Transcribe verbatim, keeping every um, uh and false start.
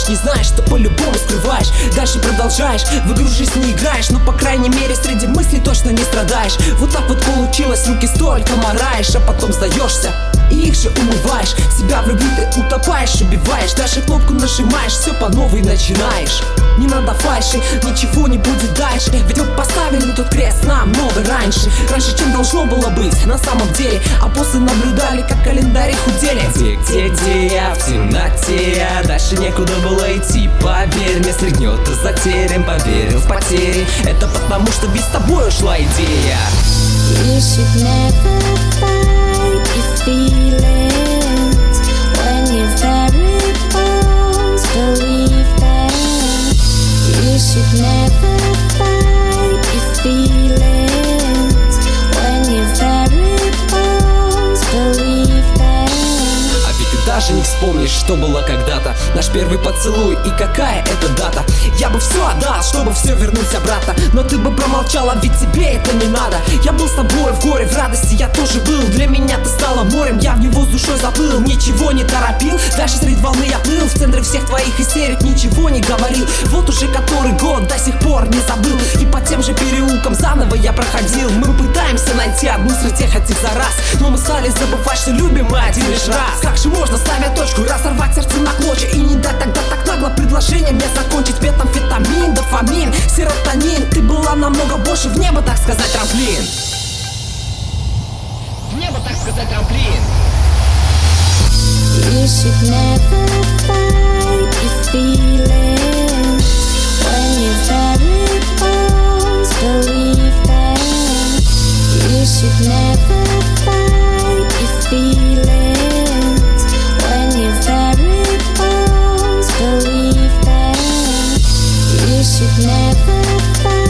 не знаешь, что по-любому скрываешь. Дальше продолжаешь, в игру жизнь не играешь, но по крайней мере среди мыслей точно не страдаешь. Вот так вот получилось, руки столько мораешь, а потом сдаешься и их же умываешь. Себя в любви ты утопаешь, убиваешь, даже кнопку нажимаешь, все по новой начинаешь. Не надо фальши, ничего не будет дальше, ведь мы поставили тут крест намного раньше. Раньше, чем должно было быть на самом деле, а после наблюдали, как календари худели. Где, где, где я в темноте, а дальше некуда было идти. Поверь, мне стригнет и затерян, поверил в потери. Это потому, что без тобой ушла идея. You should never fight your feelings when your very bones believe that. You should never fight your feelings when your very bones believe that. А ведь ты даже не вспомнишь, что было когда-то. Наш первый поцелуй и какая это дата. Я бы все отдал, чтобы все вернуть обратно, но ты бы промолчала, ведь тебе это не надо. Я был с тобой в горе, в радости я тоже был. Для меня ты стала морем, я в него с душой заплыл. Ничего не торопил, дальше среди волны я плыл. В центре всех твоих истерик ничего не говорил. Вот уже который год, до сих пор не забыл. И по тем же переулкам заново я проходил. Мы пытаемся найти одну среди этих за раз, но мы стали забывать, что любим мы один лишь раз. Как же можно, ставя точку, разорвать сердце на клочья и не дать тогда так нагло предложение мне закончить? Метамфетамин, дофамин, серотонин. Ты была намного больше, в небо, так сказать, трамплин. В небо, так сказать, трамплин. You should never fight your feelings when your very bones believe that. You should never fight your feelings when your very bones believe that. You should never fight